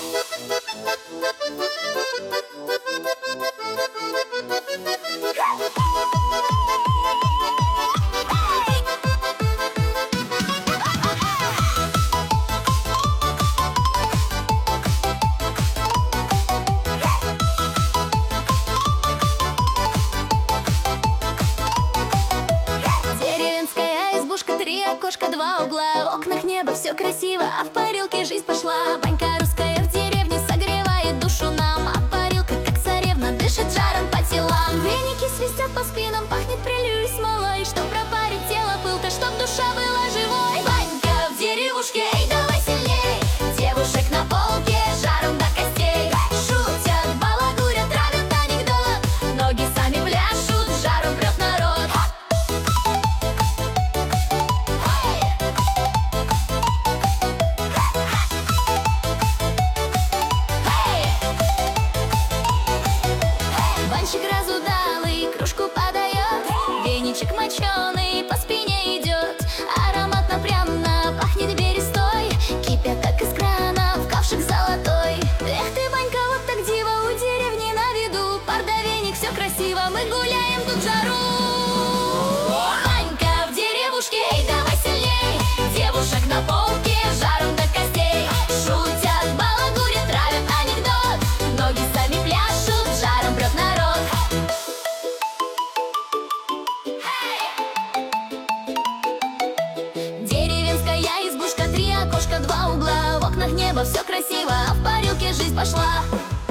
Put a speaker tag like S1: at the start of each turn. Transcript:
S1: Деревенская избушка, 3 окошка, 2 угла. В окнах небо, все красиво, а в парилке жизнь пошла. Банька русская в деревне согревает душу нам, а парилка, как царевна, дышит жаром по телам. Веники свистят по спинам, пахнет прелью и смолой. Чтоб пропарить тело пыл-то, чтоб душа была живой. Банька в деревушке, эй, давай сильней. Девушек на полке, жаром до костей. Шутят, балагурят, травят анекдот. Ноги сами пляшут, жаром прет народ. Банщик разудалый кружку подает, веничек моченый по спине идет. Ароматно пряно пахнет берестой, кипят так из крана в ковшик золотой. Эх ты, банька, вот так диво, у деревни на виду. Пар да веник, все красиво, мы гуляем тут в жару. Банька в деревушке, эй, давай сильней. Девушек на полке, жаром до костей. Шутят, балагурят, травят анекдот. Ноги сами пляшут, жаром прет народ. Деревенская избушка, 3 окошка, 2 угла. В окнах небо, все красиво, а в парилке жизнь пошла.